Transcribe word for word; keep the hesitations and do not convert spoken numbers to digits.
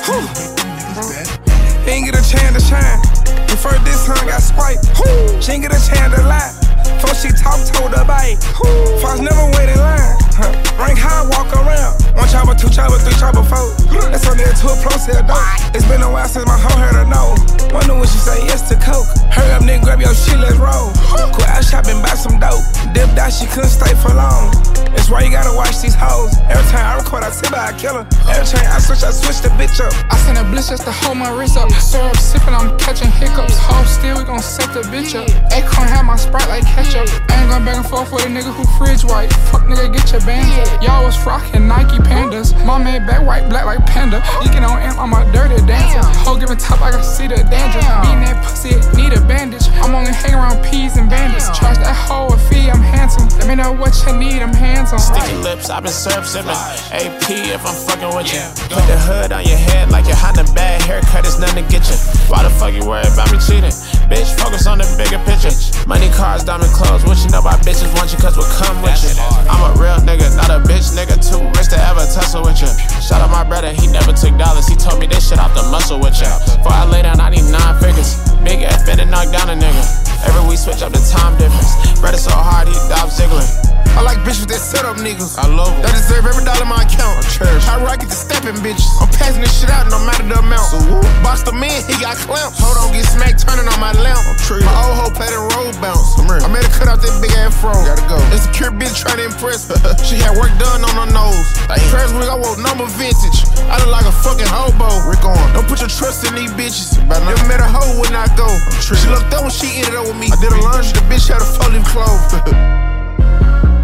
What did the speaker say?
Whew. He ain't get a chance to shine. The first this time got spiked. Whew. She ain't get a chance to lie. Before she talk, told her bite. Fox never wait in line. Huh. Rank high, walk around. One chopper, two chopper, three chopper, four. That's on there to a pro sale dope. It's been a while since my hoe heard her know. Wonder when she say yes to coke. Hurry up, nigga, grab your shit, let's roll. Quit out shopping, buy some dope. Dipped out, she couldn't stay for long. That's why you gotta watch these hoes. Every time I record, I tip by a killer. Every time I switch, I switch the bitch up. I send a blitz just to hold my wrist up. Syrup sipping, I'm catching hiccups. Hoes still, we gon' set the bitch up. Acorn have my Sprite like ketchup. I ain't going back and forth with a nigga who fridge white. Fuck nigga, get your bands up. Y'all was frocking Nike Pandas. My man back white, black like Panda. Leaking on amp, I'm a dirty dancer. Hoe giving top, I can see the danger. Beating that pussy, need a bandage. I'm only hanging around peas and bandits. Charge that hoe a fee, I'm handsome. Let me know what you need, I'm hands on. Sticky lips, I've been syrup sipping. A P if I'm fucking with you. Put the hood on your head like you're hiding a bad haircut, it's nothing to get you. Why the fuck you worry about me cheating? Bitch, focus on the bigger picture. Money, cars, diamond clothes. What you know about bitches want you cause we'll come with you. I'm a real nigga, not a bitch nigga. Too rich to ever tussle with you. Shout out my brother, he never took dollars. He told me this shit off the muscle with you. Before I lay down, I need nine figures. Big F and knock down a nigga. Every week switch up the time difference. Brother so hard, he Dolph Ziggler. I like bitches that set up niggas. I love them. They deserve every dollar in my account. I rocket the stepping bitches. I'm passing this shit out no matter the amount. So box the man, he got clamps. Hold on, get smacked turning on my lamp. My old hoe played a road bounce. I made her cut out that big ass fro. Gotta go. Insecure bitch trying to impress her. She had work done on her nose. Press wig, I wore number vintage. I look like a fucking hobo. Rick on. Don't put your trust in these bitches. Never met a hoe when I go. She looked up when she ended up with me. I did a lunge, the bitch had a four leaf clove.